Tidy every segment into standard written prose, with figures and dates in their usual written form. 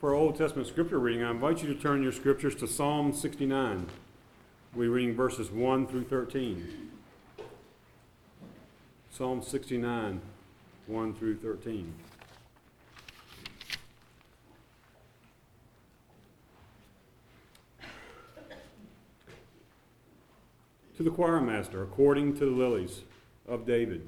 For our Old Testament scripture reading, I invite you to turn your scriptures to Psalm 69. We're reading verses 1 through 13. Psalm 69, 1 through 13. To the choir master, according to the lilies of David.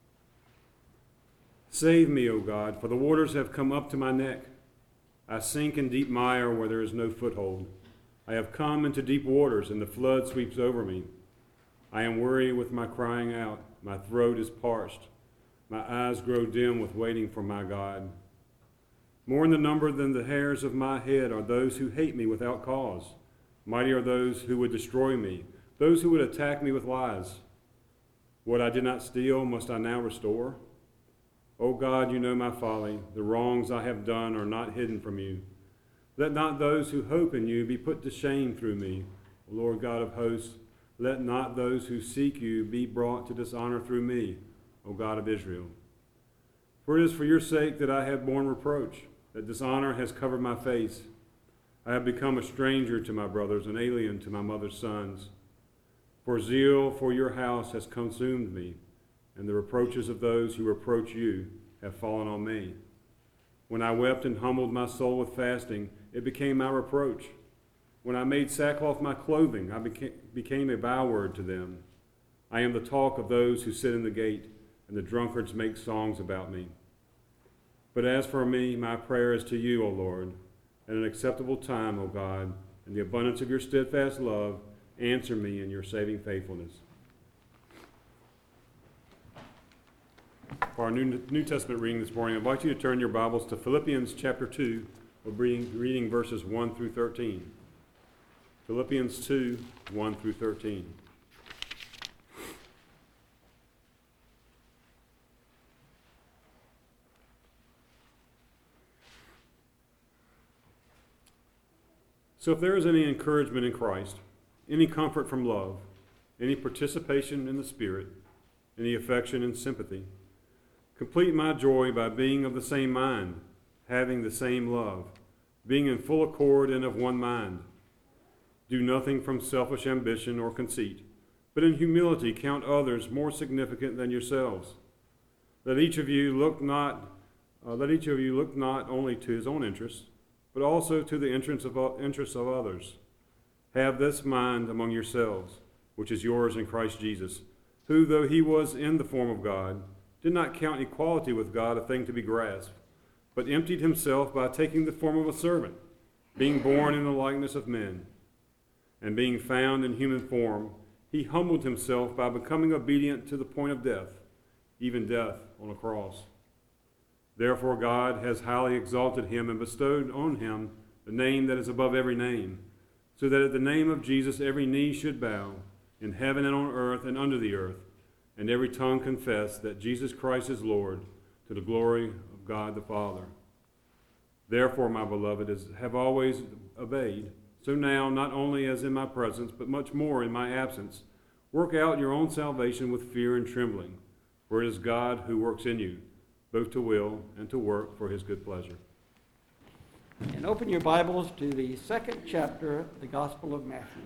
Save me, O God, for the waters have come up to my neck. I sink in deep mire where there is no foothold. I have come into deep waters, and the flood sweeps over me. I am weary with my crying out. My throat is parched. My eyes grow dim with waiting for my God. More in the number than the hairs of my head are those who hate me without cause. Mighty are those who would destroy me, those who would attack me with lies. What I did not steal must I now restore? O God, you know my folly. The wrongs I have done are not hidden from you. Let not those who hope in you be put to shame through me. O Lord God of hosts, let not those who seek you be brought to dishonor through me, O God of Israel. For it is for your sake that I have borne reproach, that dishonor has covered my face. I have become a stranger to my brothers, an alien to my mother's sons. For zeal for your house has consumed me, and the reproaches of those who reproach you have fallen on me. When I wept and humbled my soul with fasting, it became my reproach. When I made sackcloth my clothing, I became a byword to them. I am the talk of those who sit in the gate, and the drunkards make songs about me. But as for me, my prayer is to you, O Lord. At an acceptable time, O God, in the abundance of your steadfast love, answer me in your saving faithfulness. For our New Testament reading this morning, I invite you to turn your Bibles to Philippians chapter 2. We're reading verses 1 through 13. Philippians 2, 1 through 13. So if there is any encouragement in Christ, any comfort from love, any participation in the Spirit, any affection and sympathy, complete my joy by being of the same mind, having the same love, being in full accord and of one mind. Do nothing from selfish ambition or conceit, but in humility count others more significant than yourselves. Let each of you look not only to his own interests, but also to the interests of others. Have this mind among yourselves, which is yours in Christ Jesus, who, though he was in the form of God, did not count equality with God a thing to be grasped, but emptied himself by taking the form of a servant, being born in the likeness of men. And being found in human form, he humbled himself by becoming obedient to the point of death, even death on a cross. Therefore God has highly exalted him and bestowed on him the name that is above every name, so that at the name of Jesus every knee should bow, in heaven and on earth and under the earth, and every tongue confess that Jesus Christ is Lord, to the glory of God the Father. Therefore, my beloved, have always obeyed, so now, not only as in my presence, but much more in my absence, work out your own salvation with fear and trembling, for it is God who works in you, both to will and to work for his good pleasure. And open your Bibles to the second chapter of the Gospel of Matthew.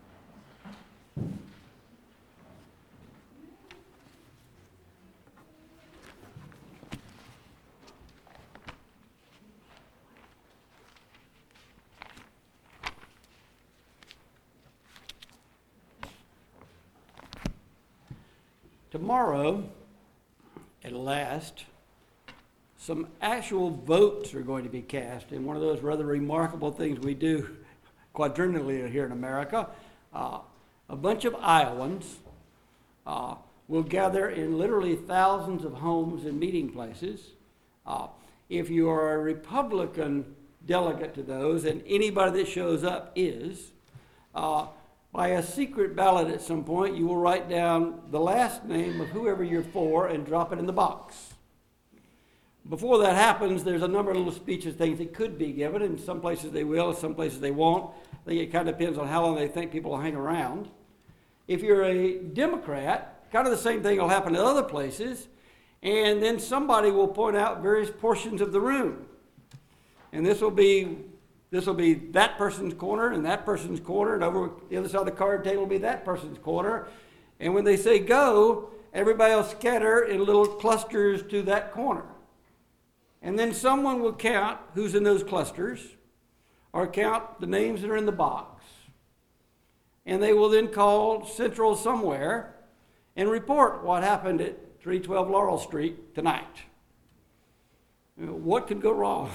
Tomorrow, at last, some actual votes are going to be cast in one of those rather remarkable things we do quadrennially here in America. A bunch of Iowans will gather in literally thousands of homes and meeting places. If you are a Republican delegate to those, and anybody that shows up is, by a secret ballot at some point, you will write down the last name of whoever you're for and drop it in the box. Before that happens, there's a number of little speeches, things that could be given. In some places they will, some places they won't. I think it kind of depends on how long they think people will hang around. If you're a Democrat, kind of the same thing will happen at other places. And then somebody will point out various portions of the room. and this will be that person's corner and that person's corner, and over the other side of the card table will be that person's corner. And when they say go, everybody will scatter in little clusters to that corner. And then someone will count who's in those clusters, or count the names that are in the box. And they will then call Central somewhere and report what happened at 312 Laurel Street tonight. What could go wrong?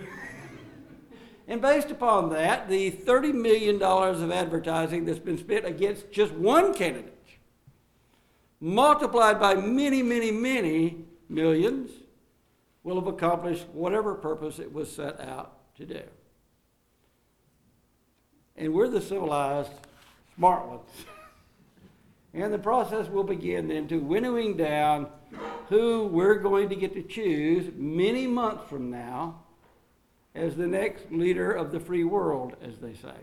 And based upon that, the $30 million of advertising that's been spent against just one candidate, multiplied by many, many, many millions, will have accomplished whatever purpose it was set out to do. And we're the civilized, smart ones. And the process will begin then to winnowing down who we're going to get to choose many months from now as the next leader of the free world, as they say.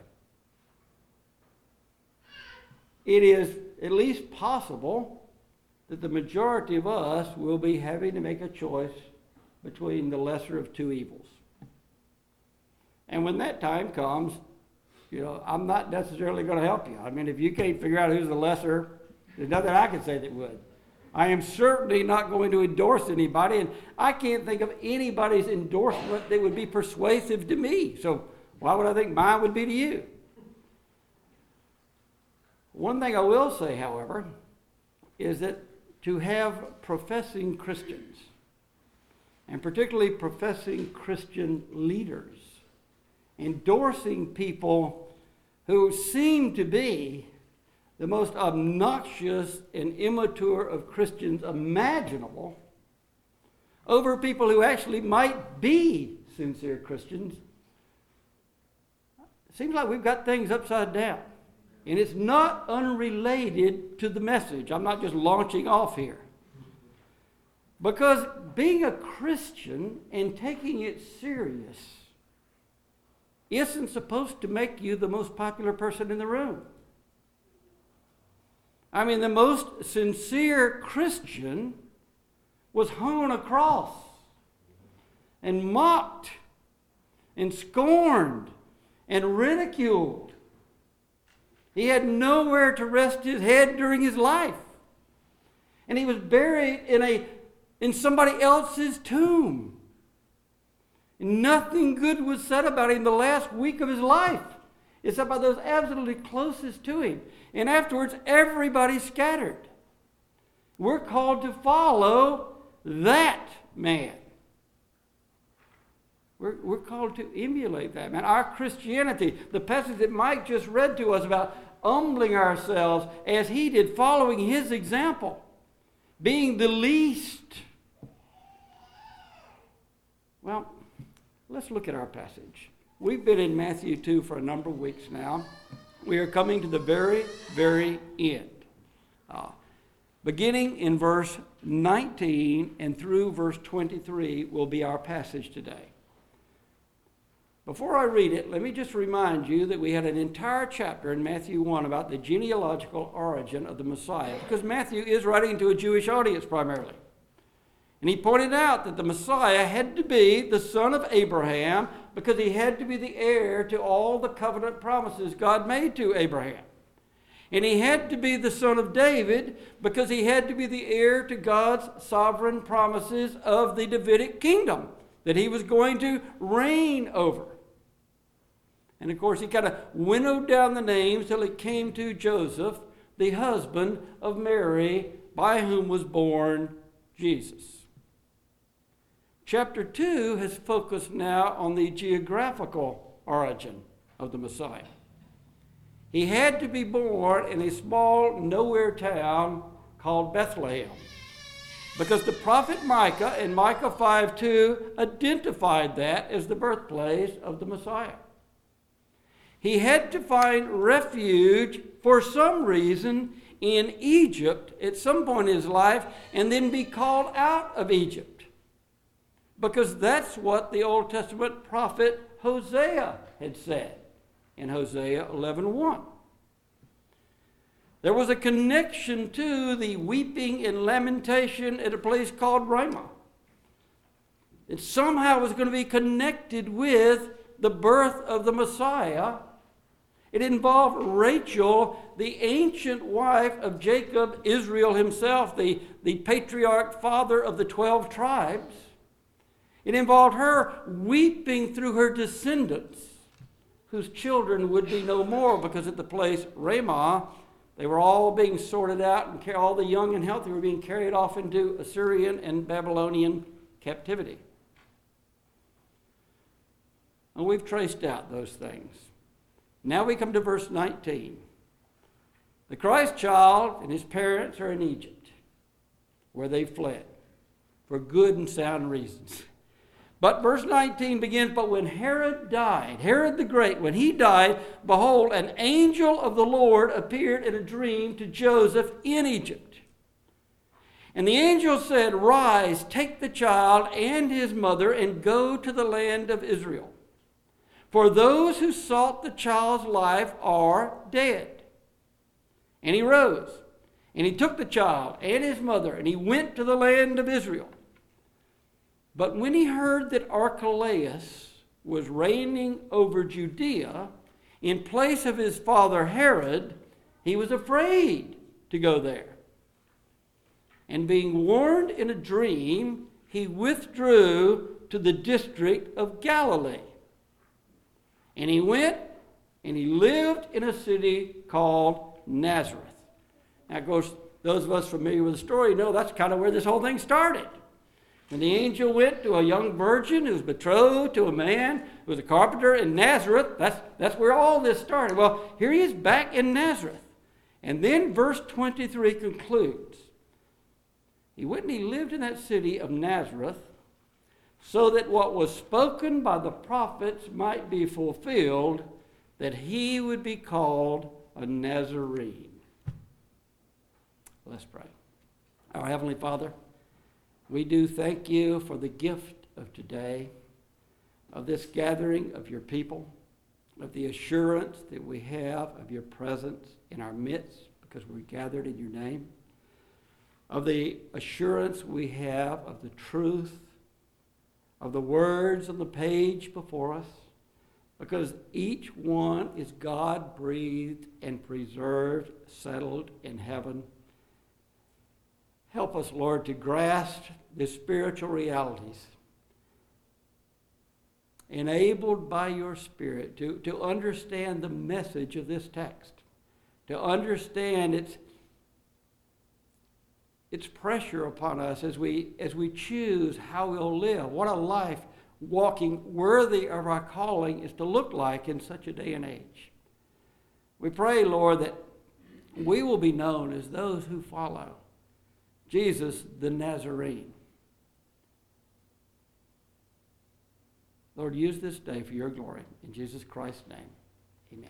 It is at least possible that the majority of us will be having to make a choice between the lesser of two evils. And when that time comes, I'm not necessarily going to help you. I mean, if you can't figure out who's the lesser, there's nothing I can say that would. I am certainly not going to endorse anybody, and I can't think of anybody's endorsement that would be persuasive to me. So why would I think mine would be to you? One thing I will say, however, is that to have professing Christians, and particularly professing Christian leaders, endorsing people who seem to be the most obnoxious and immature of Christians imaginable, over people who actually might be sincere Christians, it seems like we've got things upside down. And it's not unrelated to the message. I'm not just launching off here. Because being a Christian and taking it serious isn't supposed to make you the most popular person in the room. I mean, the most sincere Christian was hung on a cross and mocked and scorned and ridiculed. He had nowhere to rest his head during his life. And he was buried in somebody else's tomb. And nothing good was said about him the last week of his life, except by those absolutely closest to him. And afterwards, everybody scattered. We're called to follow that man. We're called to emulate that man. Our Christianity, the passage that Mike just read to us about humbling ourselves as he did, following his example, being the least. Well, let's look at our passage. We've been in Matthew 2 for a number of weeks now. We are coming to the very, very end. Beginning in verse 19 and through verse 23 will be our passage today. Before I read it, let me just remind you that we had an entire chapter in Matthew 1 about the genealogical origin of the Messiah, because Matthew is writing to a Jewish audience primarily. And he pointed out that the Messiah had to be the son of Abraham because he had to be the heir to all the covenant promises God made to Abraham. And he had to be the son of David because he had to be the heir to God's sovereign promises of the Davidic kingdom that he was going to reign over. And of course, he kind of winnowed down the names till it came to Joseph, the husband of Mary, by whom was born Jesus. Chapter 2 has focused now on the geographical origin of the Messiah. He had to be born in a small nowhere town called Bethlehem, because the prophet Micah in Micah 5:2 identified that as the birthplace of the Messiah. He had to find refuge for some reason in Egypt at some point in his life and then be called out of Egypt, because that's what the Old Testament prophet Hosea had said in Hosea 11:1. There was a connection to the weeping and lamentation at a place called Ramah. that somehow was going to be connected with the birth of the Messiah. It involved Rachel, the ancient wife of Jacob, Israel himself, the patriarch father of the 12 tribes. It involved her weeping through her descendants, whose children would be no more, because at the place Ramah, they were all being sorted out, and all the young and healthy were being carried off into Assyrian and Babylonian captivity. And we've traced out those things. Now we come to verse 19. The Christ child and his parents are in Egypt, where they fled for good and sound reasons. But verse 19 begins, but when Herod died, Herod the Great, when he died, behold, an angel of the Lord appeared in a dream to Joseph in Egypt. And the angel said, rise, take the child and his mother, and go to the land of Israel. For those who sought the child's life are dead. And he rose, and he took the child and his mother, and he went to the land of Israel. But when he heard that Archelaus was reigning over Judea in place of his father Herod, he was afraid to go there. And being warned in a dream, he withdrew to the district of Galilee. And he went and he lived in a city called Nazareth. Now, of course, those of us familiar with the story know that's kind of where this whole thing started. When the angel went to a young virgin who was betrothed to a man who was a carpenter in Nazareth, that's where all this started. Well, here he is back in Nazareth. And then verse 23 concludes. He went and he lived in that city of Nazareth, so that what was spoken by the prophets might be fulfilled, that he would be called a Nazarene. Let's pray. Our Heavenly Father, we do thank you for the gift of today, of this gathering of your people, of the assurance that we have of your presence in our midst because we're gathered in your name, of the assurance we have of the truth of the words on the page before us, because each one is God-breathed and preserved, settled in heaven. Help us, Lord, to grasp the spiritual realities, enabled by your Spirit to understand the message of this text, to understand its pressure upon us as we choose how we'll live, what a life walking worthy of our calling is to look like in such a day and age. We pray, Lord, that we will be known as those who follow Jesus the Nazarene. Lord, use this day for your glory. In Jesus Christ's name, amen.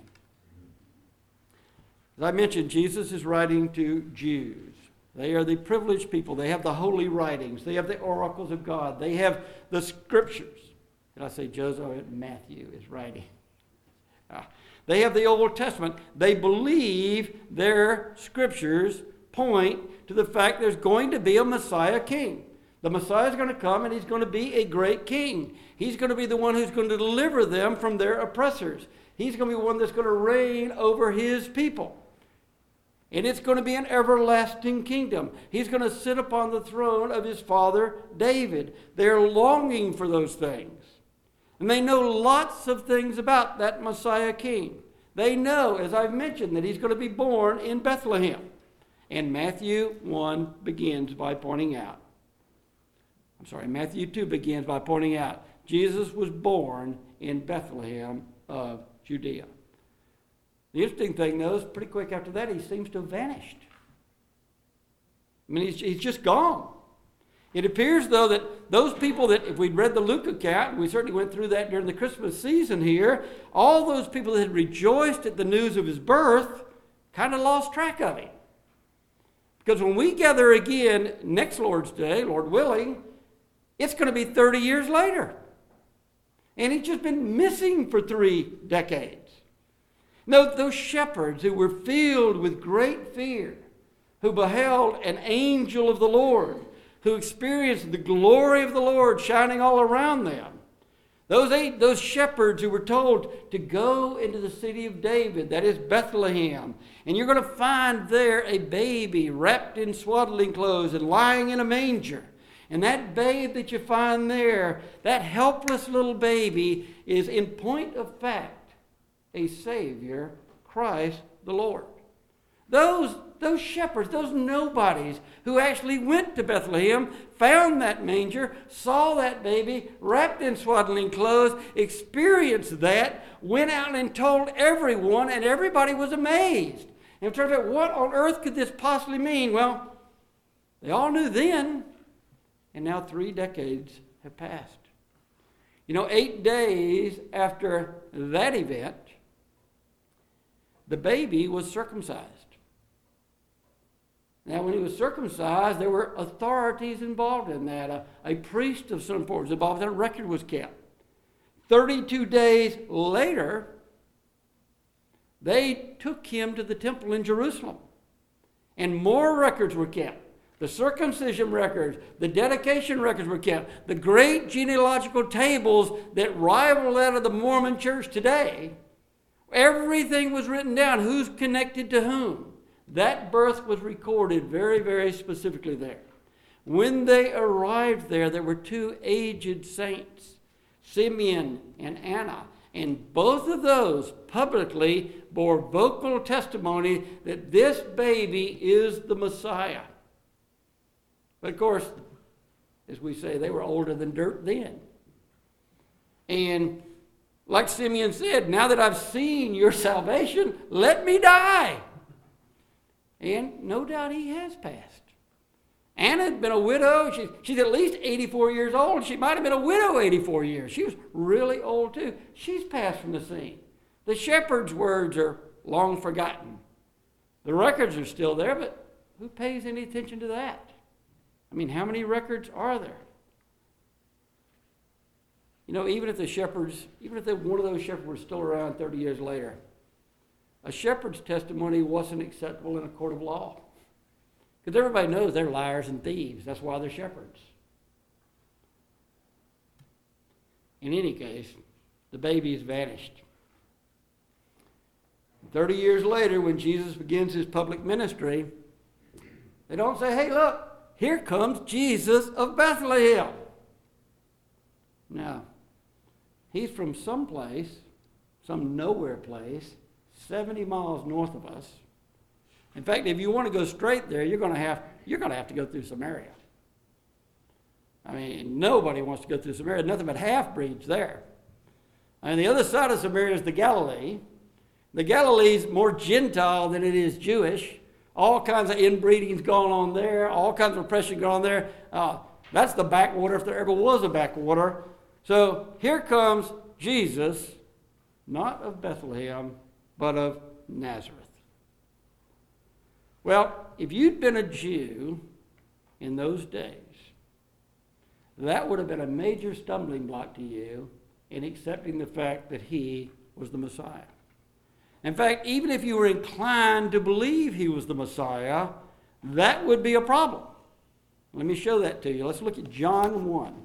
As I mentioned, Jesus is writing to Jews. They are the privileged people. They have the holy writings. They have the oracles of God. They have the scriptures. Did I say Joseph? Matthew is writing. They have the Old Testament. They believe their scriptures point to the fact there's going to be a Messiah king. The Messiah is going to come and he's going to be a great king. He's going to be the one who's going to deliver them from their oppressors. He's going to be the one that's going to reign over his people. And it's going to be an everlasting kingdom. He's going to sit upon the throne of his father David. They're longing for those things. And they know lots of things about that Messiah king. They know, as I've mentioned, that he's going to be born in Bethlehem. And Matthew 1 begins by pointing out. Matthew 2 begins by pointing out Jesus was born in Bethlehem of Judea. The interesting thing, though, is pretty quick after that, he seems to have vanished. I mean, he's just gone. It appears, though, that those people that, if we'd read the Luke account, and we certainly went through that during the Christmas season here, all those people that had rejoiced at the news of his birth kind of lost track of him. Because when we gather again next Lord's Day, Lord willing, it's going to be 30 years later. And he's just been missing for 3 decades. Note those shepherds who were filled with great fear, who beheld an angel of the Lord, who experienced the glory of the Lord shining all around them. Those shepherds who were told to go into the city of David, that is Bethlehem, and you're going to find there a baby wrapped in swaddling clothes and lying in a manger. And that babe that you find there, that helpless little baby, is in point of fact a Savior, Christ the Lord. Those shepherds, those nobodies who actually went to Bethlehem, found that manger, saw that baby wrapped in swaddling clothes, experienced that, went out and told everyone, and everybody was amazed. And in terms of what on earth could this possibly mean? Well, they all knew then, and now 3 decades have passed. 8 days after that event, the baby was circumcised. Now, when he was circumcised, there were authorities involved in that. A priest of some sort was involved, and a record was kept. 32 days later, they took him to the temple in Jerusalem, and more records were kept. The circumcision records, the dedication records were kept. The great genealogical tables that rival that of the Mormon church today, everything was written down, who's connected to whom. That birth was recorded very, very specifically there. When they arrived there, there were 2 aged saints, Simeon and Anna, and both of those publicly bore vocal testimony that this baby is the Messiah. But of course, as we say, they were older than dirt then. And like Simeon said, now that I've seen your salvation, let me die. And no doubt he has passed. Anna had been a widow. She's at least 84 years old. She might have been a widow 84 years. She was really old too. She's passed from the scene. The shepherd's words are long forgotten. The records are still there, but who pays any attention to that? How many records are there? Even if one of those shepherds were still around 30 years later, a shepherd's testimony wasn't acceptable in a court of law. Because everybody knows they're liars and thieves. That's why they're shepherds. In any case, the baby has vanished. 30 years later, when Jesus begins his public ministry, they don't say, hey, look, here comes Jesus of Bethlehem. No. He's from some place, some nowhere place, 70 miles north of us. In fact, if you want to go straight there, you're going to have to go through Samaria. Nobody wants to go through Samaria. Nothing but half-breeds there. The other side of Samaria is the Galilee. The Galilee's more Gentile than it is Jewish. All kinds of inbreeding's going on there. All kinds of oppression going on there. That's the backwater if there ever was a backwater. So here comes Jesus, not of Bethlehem, but of Nazareth. Well, if you'd been a Jew in those days, that would have been a major stumbling block to you in accepting the fact that he was the Messiah. In fact, even if you were inclined to believe he was the Messiah, that would be a problem. Let me show that to you. Let's look at John 1.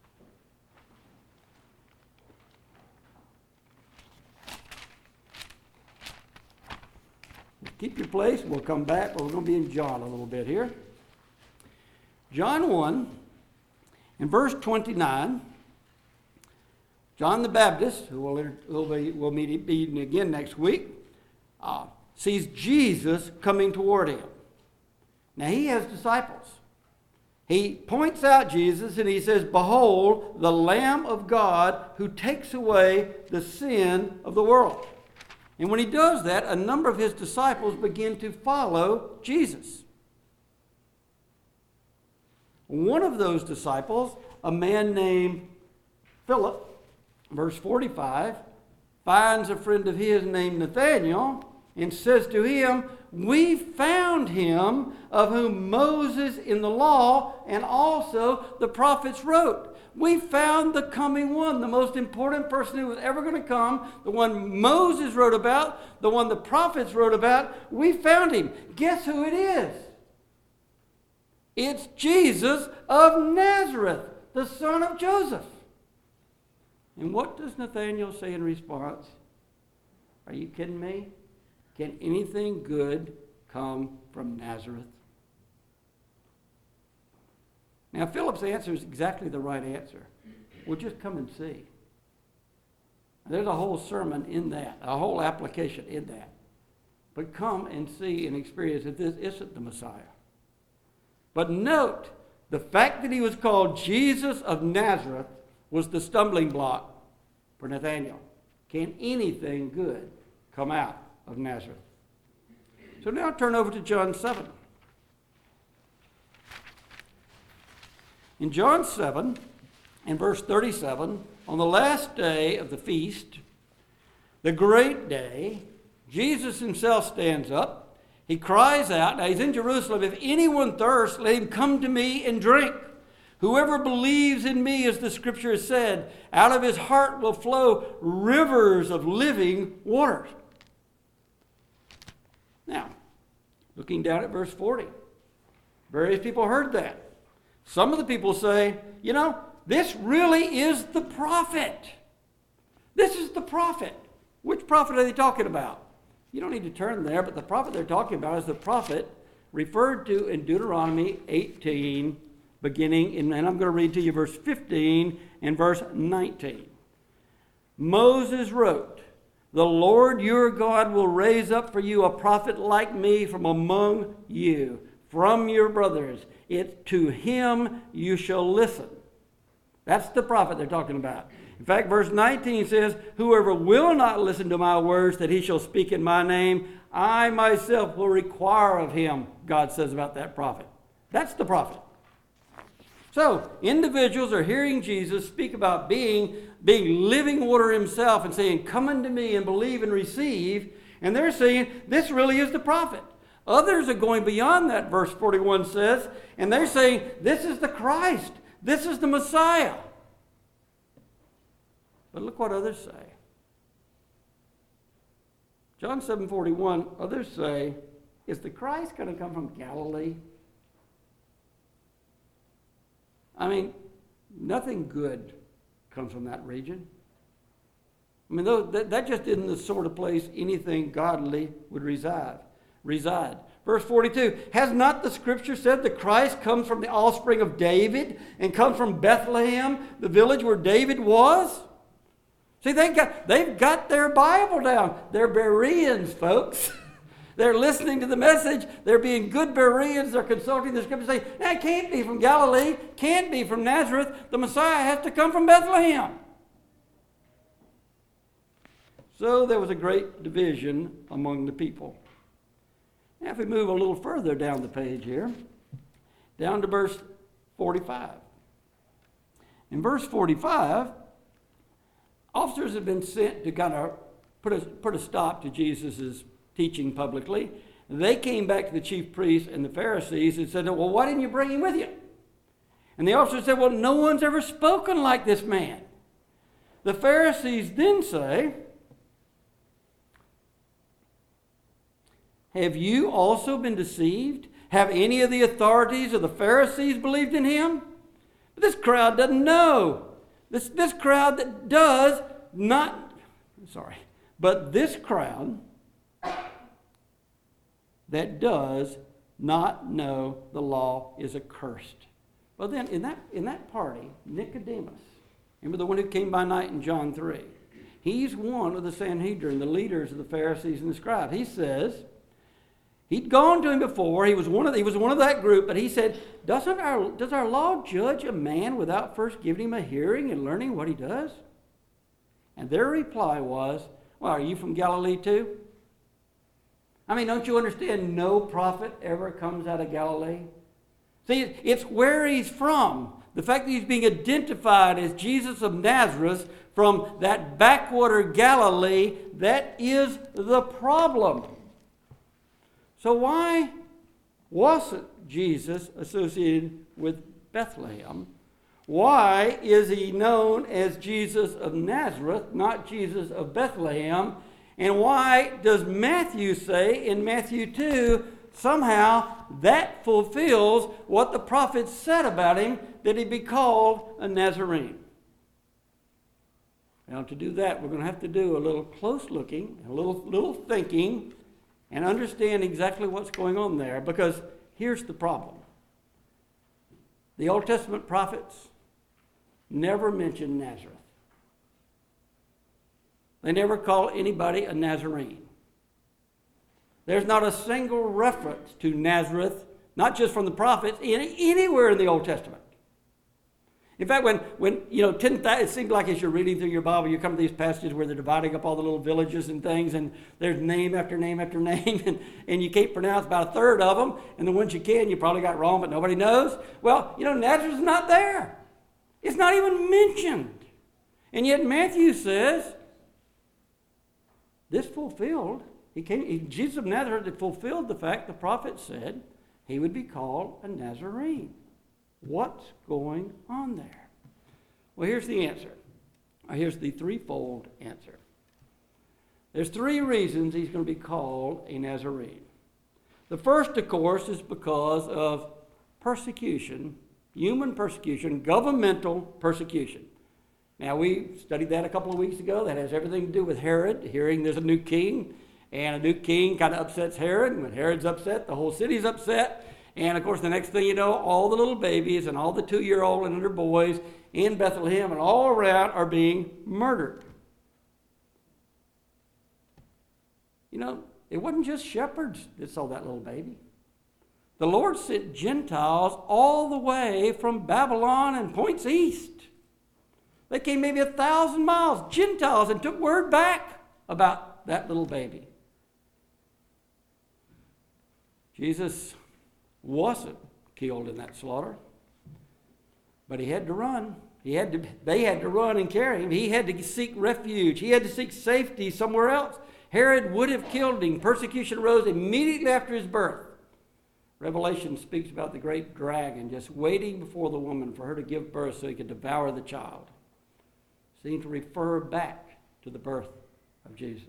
Keep your place. We'll come back. We're going to be in John a little bit here. John 1, in verse 29, John the Baptist, who we'll meet again next week, sees Jesus coming toward him. Now, he has disciples. He points out Jesus and he says, "Behold, the Lamb of God who takes away the sin of the world." And when he does that, a number of his disciples begin to follow Jesus. One of those disciples, a man named Philip, verse 45, finds a friend of his named Nathanael and says to him, "We found him of whom Moses in the law and also the prophets wrote." We found the coming one, the most important person who was ever going to come, the one Moses wrote about, the one the prophets wrote about. We found him. Guess who it is? It's Jesus of Nazareth, the son of Joseph. And what does Nathanael say in response? Are you kidding me? Can anything good come from Nazareth? Now, Philip's answer is exactly the right answer. Well, just come and see. There's a whole sermon in that, a whole application in that. But come and see and experience that this isn't the Messiah. But note, the fact that he was called Jesus of Nazareth was the stumbling block for Nathanael. Can anything good come out of Nazareth? So now turn over to John 7. In John 7, in verse 37, on the last day of the feast, the great day, Jesus himself stands up. He cries out. Now he's in Jerusalem. If anyone thirsts, let him come to me and drink. Whoever believes in me, as the scripture has said, out of his heart will flow rivers of living waters. Now, looking down at verse 40, various people heard that. Some of the people say, this really is the prophet. This is the prophet. Which prophet are they talking about? You don't need to turn there, but the prophet they're talking about is the prophet referred to in Deuteronomy 18, beginning, and I'm going to read to you verse 15 and verse 19. Moses wrote, "The Lord your God will raise up for you a prophet like me from among you, from your brothers. To him you shall listen." That's the prophet they're talking about. In fact, verse 19 says, "Whoever will not listen to my words that he shall speak in my name, I myself will require of him," God says about that prophet. That's the prophet. So, individuals are hearing Jesus speak about being living water himself and saying, "Come unto me and believe and receive." And they're saying, this really is the prophet. Others are going beyond that, verse 41 says, and they're saying, this is the Christ. This is the Messiah. But look what others say. John 7:41, others say, is the Christ going to come from Galilee? I mean, nothing good comes from that region. I mean, that just isn't the sort of place anything godly would reside. Verse 42, has not the scripture said the Christ comes from the offspring of David and comes from Bethlehem, the village where David was? See, they've got their Bible down. They're Bereans, folks. They're listening to the message. They're being good Bereans. They're consulting the scripture, saying, it can't be from Galilee, can't be from Nazareth. The Messiah has to come from Bethlehem. So there was a great division among the people. Now, if we move a little further down the page here, down to verse 45. In verse 45, officers have been sent to kind of put a stop to Jesus' teaching publicly. They came back to the chief priests and the Pharisees and said, well, why didn't you bring him with you? And the officers said, well, no one's ever spoken like this man. The Pharisees then say, have you also been deceived? Have any of the authorities of the Pharisees believed in him? But this crowd doesn't know. This crowd that does not, but this crowd that does not know the law is accursed. Well then, in that party, Nicodemus, remember the one who came by night in John 3, he's one of the Sanhedrin, the leaders of the Pharisees and the scribes. He says, he'd gone to him before. He was one of that group, but he said, does our law judge a man without first giving him a hearing and learning what he does? And their reply was, well, are you from Galilee too? I mean, don't you understand no prophet ever comes out of Galilee? See, it's where he's from. The fact that he's being identified as Jesus of Nazareth from that backwater Galilee, that is the problem. So why wasn't Jesus associated with Bethlehem? Why is he known as Jesus of Nazareth, not Jesus of Bethlehem? And why does Matthew say in Matthew 2, somehow that fulfills what the prophets said about him, that he'd be called a Nazarene. Now, to do that, we're going to have to do a little close looking, a little thinking, and understand exactly what's going on there, because here's the problem. The Old Testament prophets never mention Nazareth. They never call anybody a Nazarene. There's not a single reference to Nazareth, not just from the prophets, anywhere in the Old Testament. In fact, when 10,000, it seems like as you're reading through your Bible, you come to these passages where they're dividing up all the little villages and things, and there's name after name after name, and you can't pronounce about a third of them, and the ones you can, you probably got wrong, but nobody knows. Well, Nazareth's not there. It's not even mentioned. And yet Matthew says, this fulfilled, Jesus of Nazareth had fulfilled the fact the prophet said he would be called a Nazarene. What's going on there? Well, here's the answer. Here's the threefold answer. There's three reasons he's going to be called a Nazarene. The first, of course, is because of persecution, human persecution, governmental persecution. Now, we studied that a couple of weeks ago. That has everything to do with Herod, hearing there's a new king, and a new king kind of upsets Herod, and when Herod's upset, the whole city's upset. And, of course, the next thing you know, all the little babies and all the 2-year-old and under boys in Bethlehem and all around are being murdered. It wasn't just shepherds that saw that little baby. The Lord sent Gentiles all the way from Babylon and points east. They came maybe 1,000 miles, Gentiles, and took word back about that little baby. Jesus wasn't killed in that slaughter, but he had to run. They had to run and carry him. He had to seek refuge. He had to seek safety somewhere else. Herod would have killed him. Persecution rose immediately after his birth. Revelation speaks about the great dragon just waiting before the woman for her to give birth so he could devour the child. Seemed to refer back to the birth of Jesus.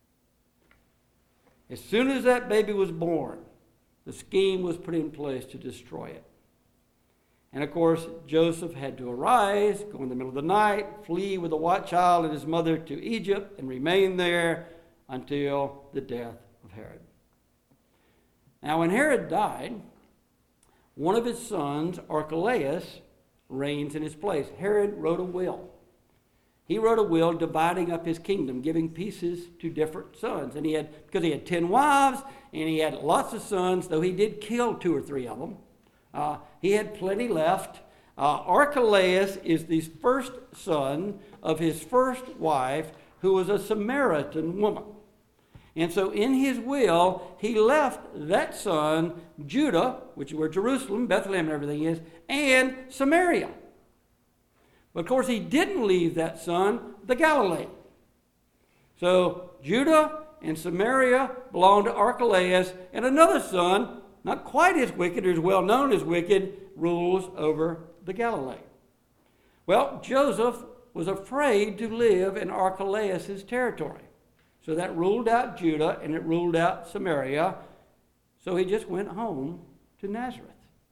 As soon as that baby was born, the scheme was put in place to destroy it. And of course, Joseph had to arise, go in the middle of the night, flee with the child and his mother to Egypt, and remain there until the death of Herod. Now, when Herod died, one of his sons, Archelaus, reigns in his place. Herod wrote a will. He wrote a will dividing up his kingdom, giving pieces to different sons. And because he had 10 wives, and he had lots of sons, though he did kill 2 or 3 of them, he had plenty left. Archelaus is the first son of his first wife, who was a Samaritan woman. And so in his will, he left that son, Judah, which is where Jerusalem, Bethlehem, and everything is, and Samaria. But of course, he didn't leave that son, the Galilee. So Judah and Samaria belonged to Archelaus, and another son, not quite as wicked or as well known as wicked, rules over the Galilee. Well, Joseph was afraid to live in Archelaus' territory. So that ruled out Judah and it ruled out Samaria. So he just went home to Nazareth.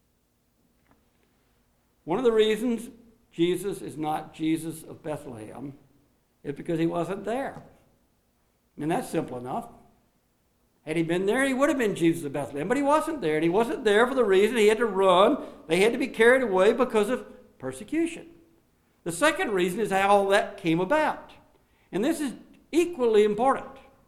One of the reasons Jesus is not Jesus of Bethlehem is because he wasn't there. I mean, that's simple enough. Had he been there, he would have been Jesus of Bethlehem, but he wasn't there. And he wasn't there for the reason he had to run. They had to be carried away because of persecution. The second reason is how all that came about. And this is equally important.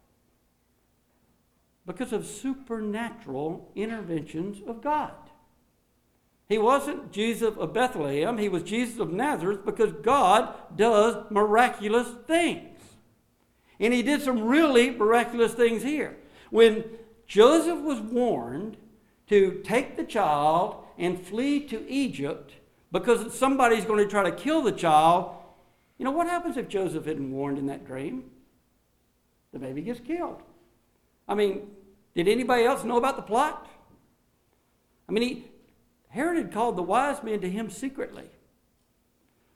Because of supernatural interventions of God. He wasn't Jesus of Bethlehem. He was Jesus of Nazareth because God does miraculous things. And he did some really miraculous things here. When Joseph was warned to take the child and flee to Egypt because somebody's going to try to kill the child, you know, what happens if Joseph hadn't warned in that dream? The baby gets killed. I mean, did anybody else know about the plot? I mean, Herod had called the wise men to him secretly.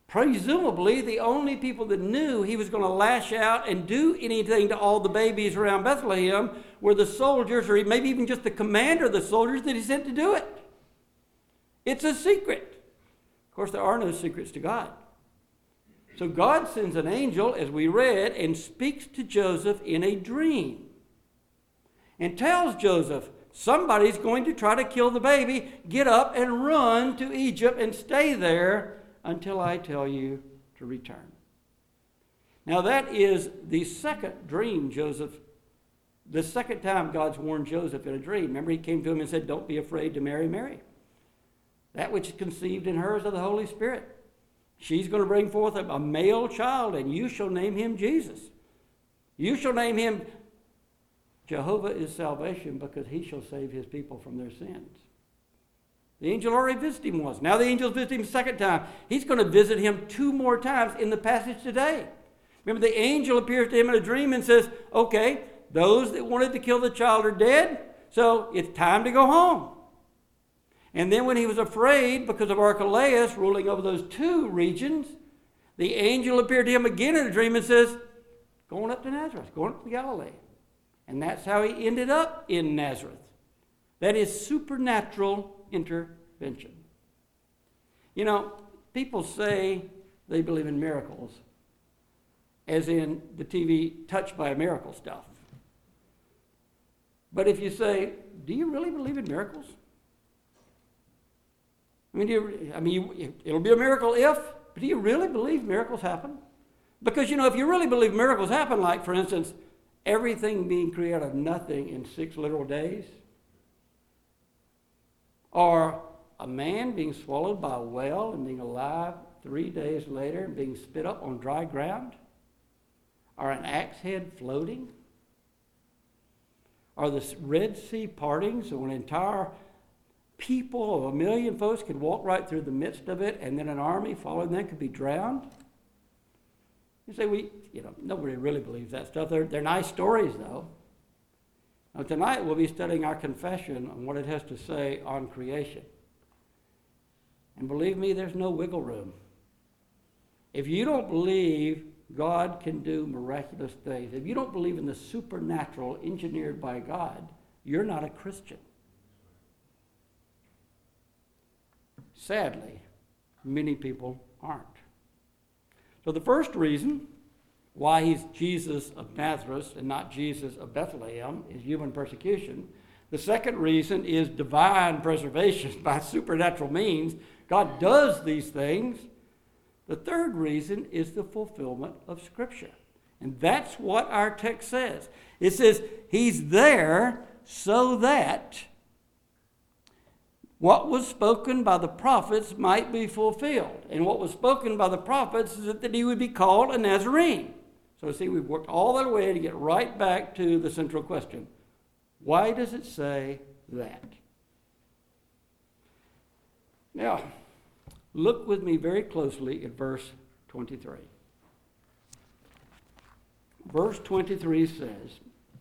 presumably the only people that knew he was going to lash out and do anything to all the babies around Bethlehem were the soldiers, or maybe even just the commander of the soldiers that he sent to do it. It's a secret. Of course, there are no secrets to God. So God sends an angel, as we read, and speaks to Joseph in a dream and tells Joseph, somebody's going to try to kill the baby. Get up and run to Egypt and stay there until I tell you to return. Now that is the second dream the second time God's warned Joseph in a dream. Remember, he came to him and said, don't be afraid to marry Mary. That which is conceived in her is of the Holy Spirit. She's going to bring forth a male child, and you shall name him Jesus. You shall name him Jehovah is salvation, because he shall save his people from their sins. The angel already visited him once. Now the angel's visiting him a second time. He's going to visit him 2 more times in the passage today. Remember, the angel appears to him in a dream and says, okay, those that wanted to kill the child are dead, so it's time to go home. And then when he was afraid because of Archelaus ruling over those 2 regions, the angel appeared to him again in a dream and says, going up to Nazareth, going up to Galilee. And that's how he ended up in Nazareth. That is supernatural intervention. You know, people say they believe in miracles, as in the TV Touched by a Miracle stuff. But if you say, do you really believe in miracles? It'll be a miracle if, but do you really believe miracles happen? Because, if you really believe miracles happen, like, for instance, everything being created out of nothing in 6 literal days, or a man being swallowed by a whale and being alive 3 days later and being spit up on dry ground, or an axe head floating, or the Red Sea parting so an entire people of 1 million folks could walk right through the midst of it, and then an army following them could be drowned. You say, nobody really believes that stuff. They're nice stories, though. Now, tonight we'll be studying our confession on what it has to say on creation. And believe me, there's no wiggle room. If you don't believe God can do miraculous things, if you don't believe in the supernatural engineered by God, you're not a Christian. Sadly, many people aren't. So the first reason why he's Jesus of Nazareth and not Jesus of Bethlehem is human persecution. The second reason is divine preservation by supernatural means. God does these things. The third reason is the fulfillment of Scripture. And that's what our text says. It says he's there so that what was spoken by the prophets might be fulfilled. And what was spoken by the prophets is that he would be called a Nazarene. So see, we've worked all that way to get right back to the central question. Why does it say that? Now, look with me very closely at verse 23. Verse 23 says,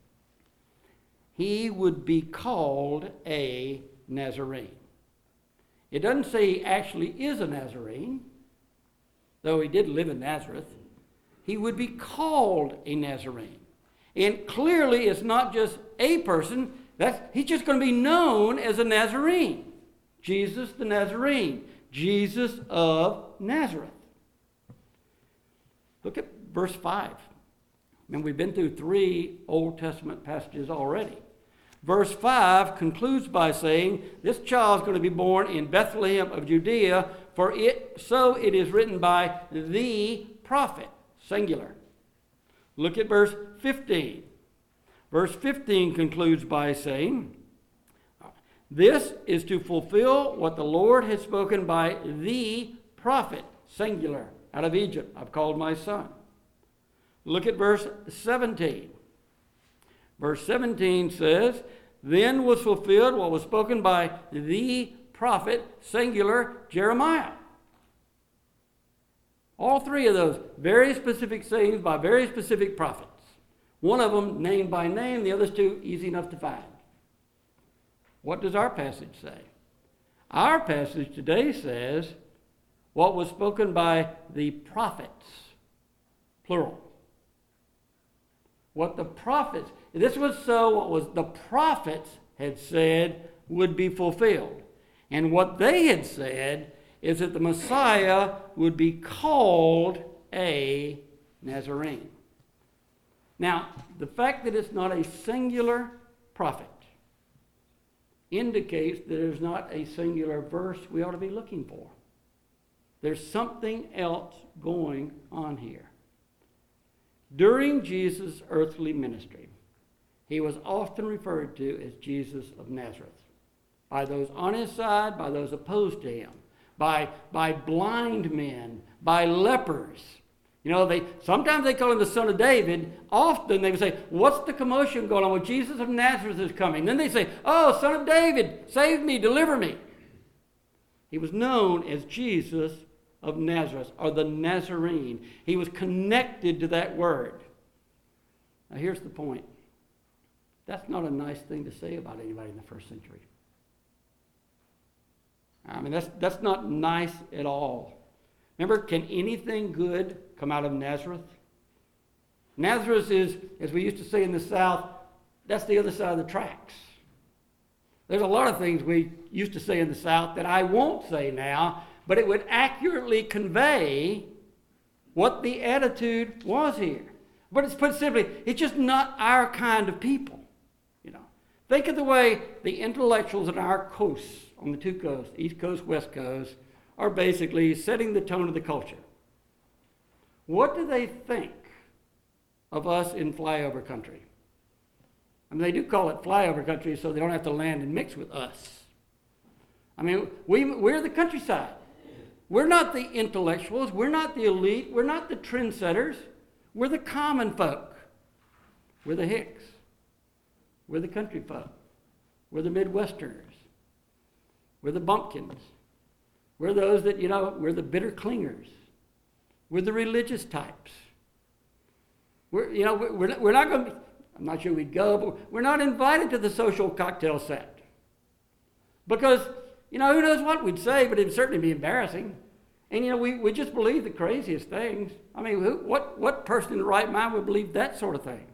he would be called a Nazarene. It doesn't say he actually is a Nazarene, though he did live in Nazareth. He would be called a Nazarene. And clearly it's not just a person. He's just going to be known as a Nazarene. Jesus the Nazarene. Jesus of Nazareth. Look at verse 5. And we've been through 3 Old Testament passages already. Verse 5 concludes by saying, this child is going to be born in Bethlehem of Judea, so it is written by the prophet, singular. Look at verse 15. Verse 15 concludes by saying, this is to fulfill what the Lord had spoken by the prophet, singular, out of Egypt I've called my son. Look at verse 17. Verse 17 says, then was fulfilled what was spoken by the prophet, singular, Jeremiah. All 3 of those, very specific sayings by very specific prophets. One of them named by name, the others 2 easy enough to find. What does our passage say? Our passage today says, what was spoken by the prophets, plural. What the prophets, this was so what was the prophets had said would be fulfilled. And what they had said is that the Messiah would be called a Nazarene. Now, the fact that it's not a singular prophet indicates that there's not a singular verse we ought to be looking for. There's something else going on here. During Jesus' earthly ministry, he was often referred to as Jesus of Nazareth. By those on his side, by those opposed to him, by blind men, by lepers. You know, sometimes they call him the Son of David. Often they would say, what's the commotion going on? Well, Jesus of Nazareth is coming. Then they say, oh, Son of David, save me, deliver me. He was known as Jesus of Nazareth, or the Nazarene. He was connected to that word. Now here's the point. That's not a nice thing to say about anybody in the first century. I mean, that's not nice at all. Remember, can anything good come out of Nazareth? Nazareth is, as we used to say in the South, that's the other side of the tracks. There's a lot of things we used to say in the South that I won't say now, but it would accurately convey what the attitude was here. But it's put simply, it's just not our kind of people. You know, think of the way the intellectuals on our coasts, on the two coasts, East Coast, West Coast, are basically setting the tone of the culture. What do they think of us in flyover country? I mean, they do call it flyover country so they don't have to land and mix with us. I mean, we're the countryside. We're not the intellectuals. We're not the elite. We're not the trendsetters. We're the common folk. We're the hicks. We're the country folk. We're the Midwesterners. We're the bumpkins. We're those that, you know, we're the bitter clingers. We're the religious types. We're not going to, I'm not sure we'd go, but we're not invited to the social cocktail set. Because, you know, who knows what we'd say, but it'd certainly be embarrassing. And, you know, we just believe the craziest things. I mean, what person in the right mind would believe that sort of thing?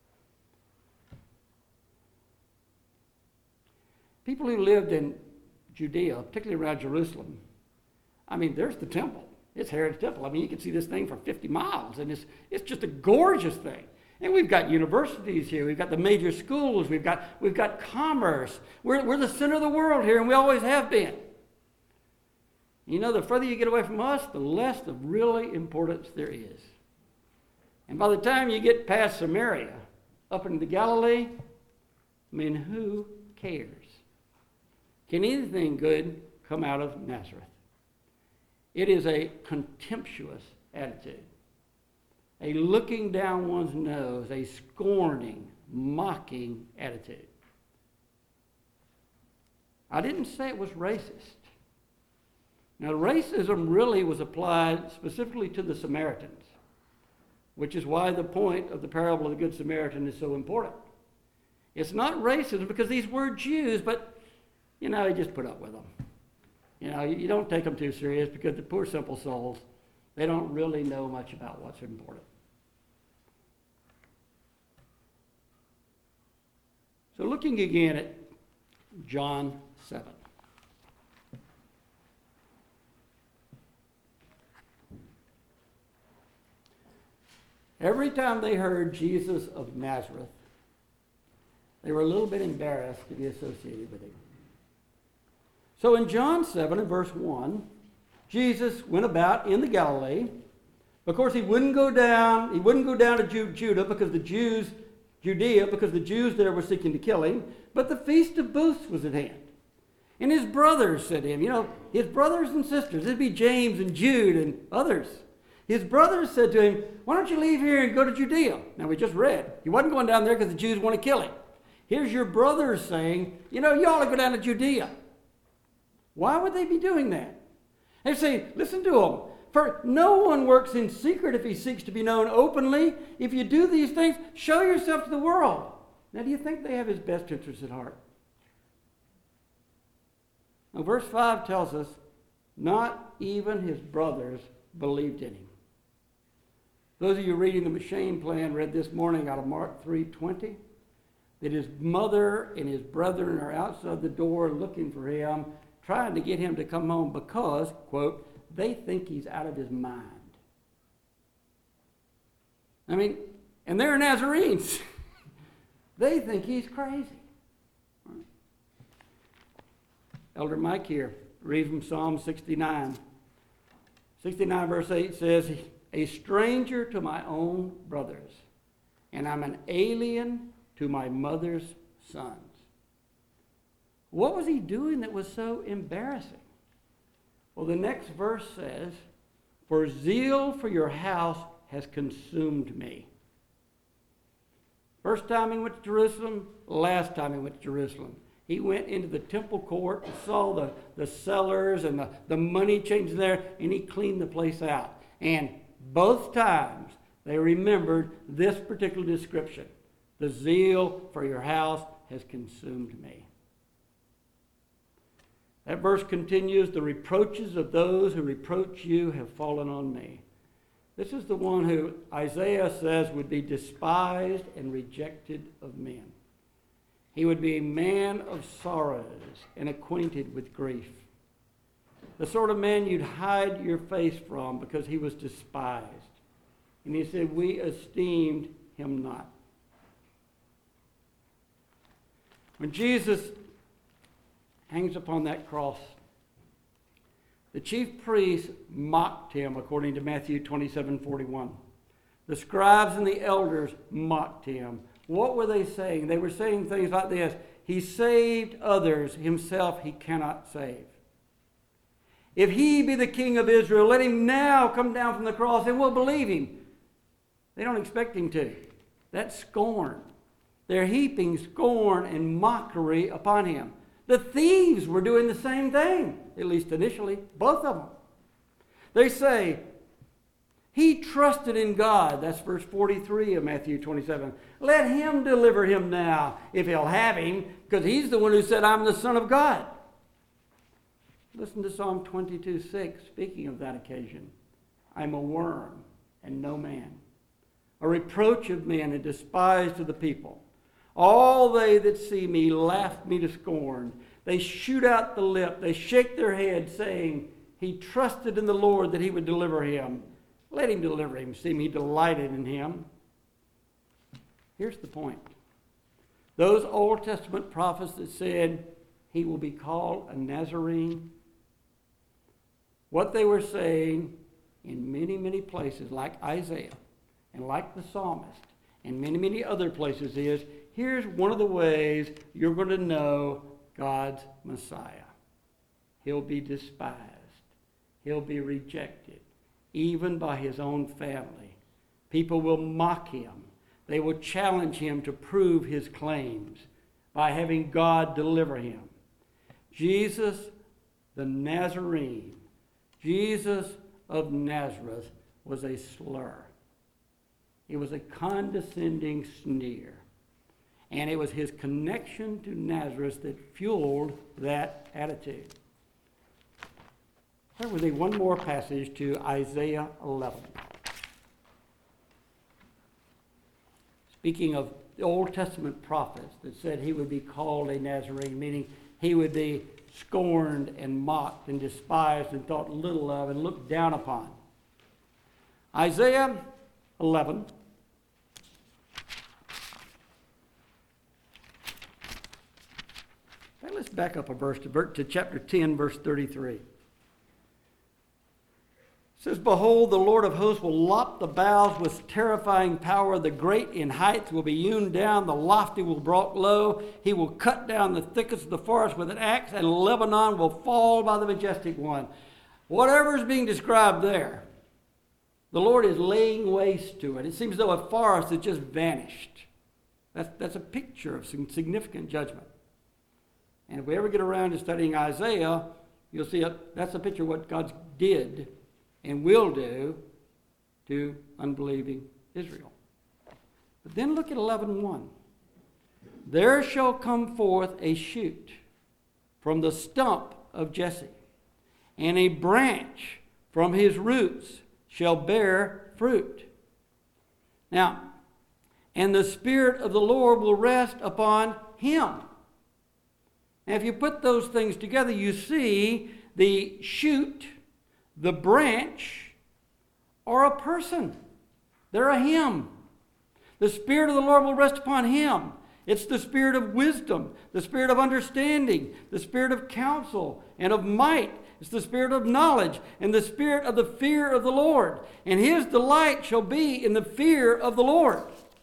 People who lived in Judea, particularly around Jerusalem, I mean, there's the temple. It's Herod's temple. I mean, you can see this thing for 50 miles, and it's just a gorgeous thing. And we've got universities here. We've got the major schools. We've got commerce. We're the center of the world here, and we always have been. You know, the further you get away from us, the less of really importance there is. And by the time you get past Samaria, up into Galilee, I mean, who cares? Can anything good come out of Nazareth? It is a contemptuous attitude, a looking down one's nose, a scorning, mocking attitude. I didn't say it was racist. Now, racism really was applied specifically to the Samaritans, which is why the point of the parable of the Good Samaritan is so important. It's not racism because these were Jews, but, you know, you just put up with them. You know, you don't take them too serious because the poor simple souls, they don't really know much about what's important. So looking again at John 7. Every time they heard Jesus of Nazareth, they were a little bit embarrassed to be associated with him. So in John 7 and verse 1, Jesus went about in the Galilee. Of course, he wouldn't go down to Judea because the Jews there were seeking to kill him, but the Feast of Booths was at hand. And his brothers said to him, you know, his brothers and sisters, it'd be James and Jude and others. His brothers said to him, why don't you leave here and go to Judea? Now, we just read. He wasn't going down there because the Jews want to kill him. Here's your brothers saying, you know, you ought to go down to Judea. Why would they be doing that? They say, listen to them. For no one works in secret if he seeks to be known openly. If you do these things, show yourself to the world. Now, do you think they have his best interests at heart? Now, verse 5 tells us Not even his brothers believed in him. Those of you reading the M'Cheyne plan read this morning out of Mark 3:20 that his mother and his brethren are outside the door looking for him, trying to get him to come home because, quote, they think he's out of his mind. I mean, and they're Nazarenes. They think he's crazy. Elder Mike here, read from Psalm 69. 69 verse 8 says, a stranger to my own brothers, and I'm an alien to my mother's sons. What was he doing that was so embarrassing? Well, the next verse says, for zeal for your house has consumed me. First time he went to Jerusalem, last time he went to Jerusalem. He went into the temple court and saw the cellars and the money changing there, and he cleaned the place out. And both times they remembered this particular description. The zeal for your house has consumed me. That verse continues, the reproaches of those who reproach you have fallen on me. This is the one who Isaiah says would be despised and rejected of men. He would be a man of sorrows and acquainted with grief. The sort of man you'd hide your face from because he was despised. And he said, we esteemed him not. When Jesus hangs upon that cross, the chief priests mocked him, according to Matthew 27:41. The scribes and the elders mocked him. What were they saying? They were saying things like this: he saved others, himself he cannot save. If he be the king of Israel, let him now come down from the cross and we'll believe him. They don't expect him to. That's scorn. They're heaping scorn and mockery upon him. The thieves were doing the same thing, at least initially, both of them. They say, he trusted in God. That's verse 43 of Matthew 27. Let him deliver him now, if he'll have him, because he's the one who said, I'm the Son of God. Listen to Psalm 22:6, speaking of that occasion. I'm a worm and no man, a reproach of men and despised of the people. All they that see me laugh me to scorn. They shoot out the lip. They shake their head, saying, he trusted in the Lord that he would deliver him. Let him deliver him, seeing he delighted in him. Here's the point. Those Old Testament prophets that said he will be called a Nazarene, what they were saying in many, many places, like Isaiah and like the psalmist and many, many other places is, here's one of the ways you're going to know God's Messiah. He'll be despised. He'll be rejected, even by his own family. People will mock him. They will challenge him to prove his claims by having God deliver him. Jesus, the Nazarene, Jesus of Nazareth, was a slur. It was a condescending sneer. And it was his connection to Nazareth that fueled that attitude. Turn with me one more passage to Isaiah 11. Speaking of the Old Testament prophets that said he would be called a Nazarene, meaning he would be scorned and mocked and despised and thought little of and looked down upon. Isaiah 11. Let's back up a verse to chapter 10, verse 33. It says, behold, the Lord of hosts will lop the boughs with terrifying power. The great in heights will be hewn down. The lofty will be brought low. He will cut down the thickets of the forest with an axe, and Lebanon will fall by the majestic one. Whatever is being described there, the Lord is laying waste to it. It seems as though a forest has just vanished. That's a picture of some significant judgment. And if we ever get around to studying Isaiah, you'll see that's a picture of what God did and will do to unbelieving Israel. But then look at 11:1. There shall come forth a shoot from the stump of Jesse, and a branch from his roots shall bear fruit. Now, and the Spirit of the Lord will rest upon him. Now, if you put those things together, you see the shoot, the branch, or a person. They're a him. The Spirit of the Lord will rest upon him. It's the Spirit of wisdom, the Spirit of understanding, the Spirit of counsel and of might. It's the Spirit of knowledge and the Spirit of the fear of the Lord. And his delight shall be in the fear of the Lord.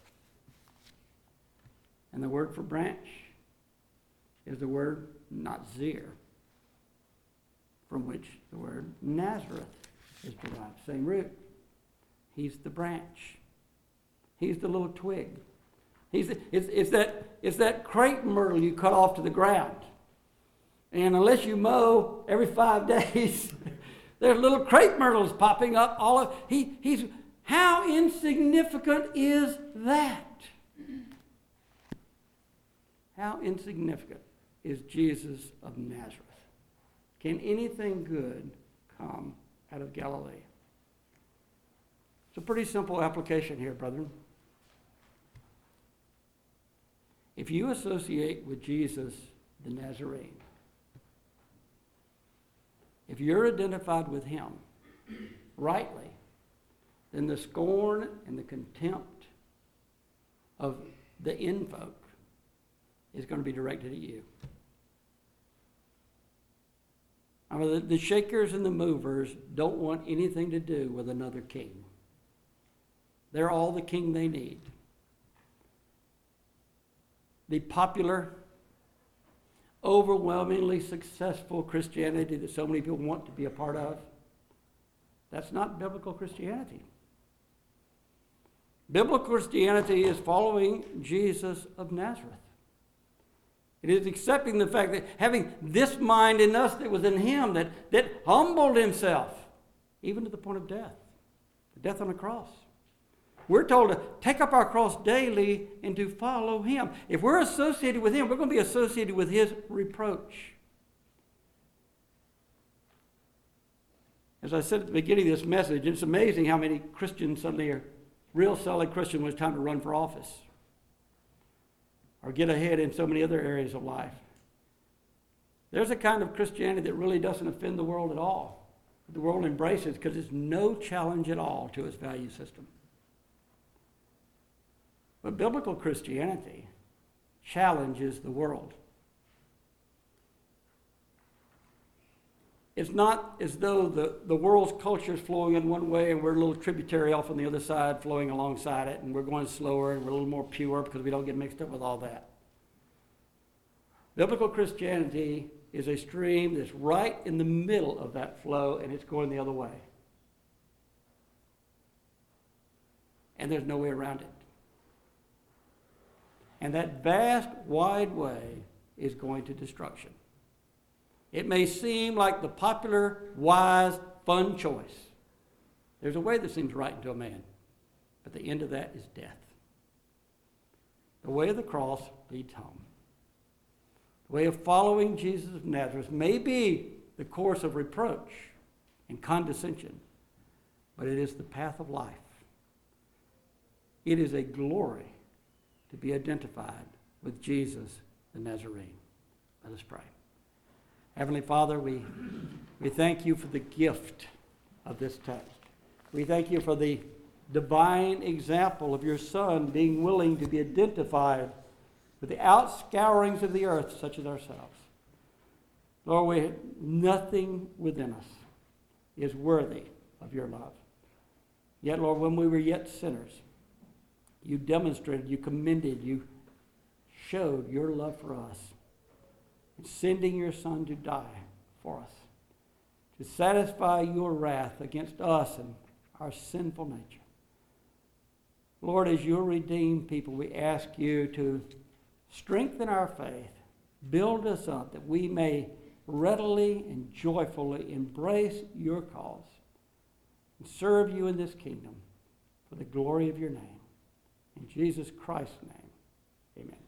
And the word for branch is the word Nazir, from which the word Nazareth is derived. Same root. He's the branch. He's the little twig. It's that crepe myrtle you cut off to the ground. And unless you mow every 5 days, there's little crepe myrtles popping up. How insignificant is that? How insignificant is Jesus of Nazareth? Can anything good come out of Galilee? It's a pretty simple application here, brethren. If you associate with Jesus the Nazarene, if you're identified with him rightly, then the scorn and the contempt of the infolk is going to be directed at you. I mean, the shakers and the movers don't want anything to do with another king. They're all the king they need. The popular, overwhelmingly successful Christianity that so many people want to be a part of, that's not biblical Christianity. Biblical Christianity is following Jesus of Nazareth. It is accepting the fact that having this mind in us that was in him, that humbled himself, even to the point of death, death on a cross. We're told to take up our cross daily and to follow him. If we're associated with him, we're going to be associated with his reproach. As I said at the beginning of this message, it's amazing how many Christians suddenly are real solid Christian when it's time to run for office or get ahead in so many other areas of life. There's a kind of Christianity that really doesn't offend the world at all. The world embraces because there's no challenge at all to its value system. But biblical Christianity challenges the world. It's not as though the world's culture is flowing in one way and we're a little tributary off on the other side flowing alongside it, and we're going slower and we're a little more pure because we don't get mixed up with all that. Biblical Christianity is a stream that's right in the middle of that flow, and it's going the other way. And there's no way around it. And that vast, wide way is going to destruction. It may seem like the popular, wise, fun choice. There's a way that seems right unto a man, but the end of that is death. The way of the cross leads home. The way of following Jesus of Nazareth may be the course of reproach and condescension, but it is the path of life. It is a glory to be identified with Jesus the Nazarene. Let us pray. Heavenly Father, we thank you for the gift of this text. We thank you for the divine example of your Son being willing to be identified with the outscourings of the earth, such as ourselves. Lord, nothing within us is worthy of your love. Yet, Lord, when we were yet sinners, you demonstrated, you commended, you showed your love for us, sending your Son to die for us, to satisfy your wrath against us and our sinful nature. Lord, as your redeemed people, we ask you to strengthen our faith, build us up, that we may readily and joyfully embrace your cause and serve you in this kingdom for the glory of your name. In Jesus Christ's name, amen.